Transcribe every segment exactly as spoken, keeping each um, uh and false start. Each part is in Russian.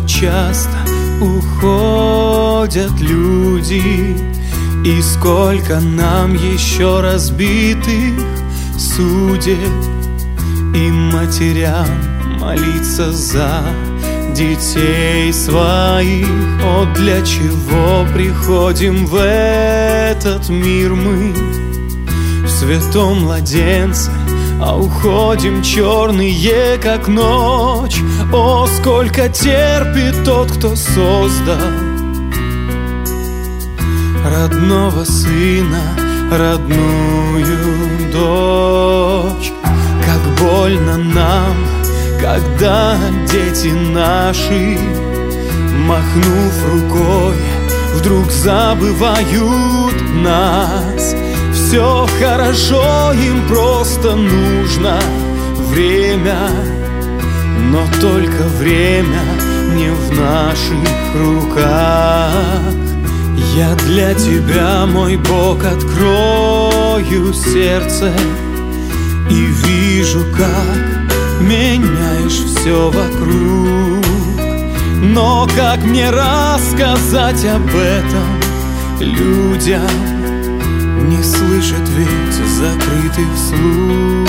так часто уходят люди, и сколько нам еще разбитых судеб, и матерям молиться за детей своих. О, для чего приходим в этот мир мы в святом младенце, а уходим черные, как ночь. О, сколько терпит тот, кто создал родного сына, родную дочь. Как больно нам, когда дети наши, махнув рукой, вдруг забывают нас. Все хорошо, им просто нужно время, но только время не в наших руках. Я для тебя, мой Бог, открою сердце и вижу, как меняешь все вокруг. Но как мне рассказать об этом людям? Не слышат ведь закрытых слух.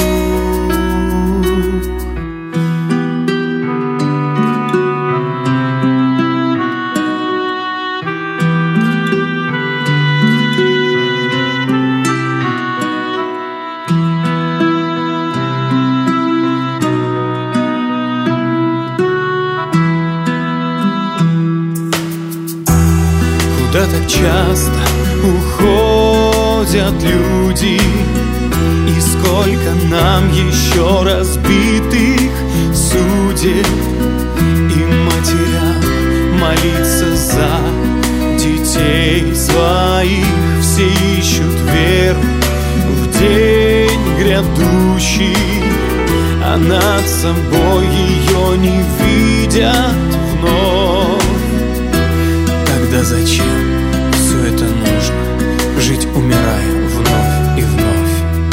Куда так часто уходят люди, и сколько нам еще разбитых судеб, и матерям молиться за детей своих. Все ищут веру в день грядущий, а над собой ее не видят вновь. Тогда зачем все это нужно? Жить, умирая вновь и вновь.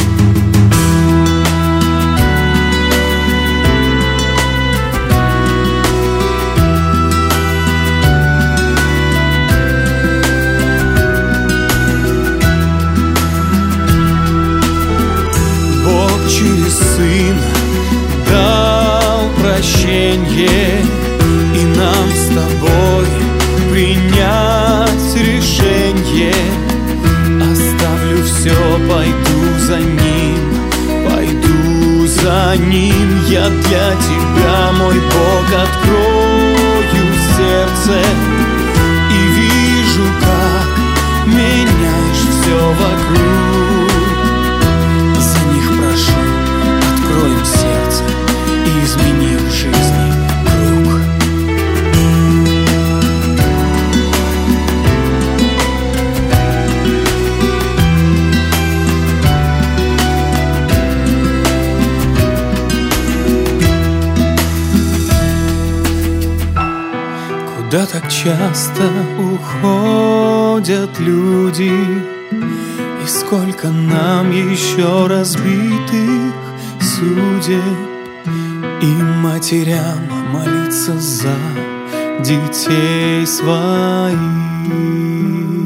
Бог через Сына дал прощение, и нам с тобой принять решение. Оставлю все, пойду за ним, пойду за ним. Я для тебя, мой Бог, открою сердце и вижу, как меняешь все вокруг. За них прошу, открой им сердце и измени в жизни круг. Куда так часто уходят люди, и сколько нам еще разбитых судеб, и матерям молиться за детей своих.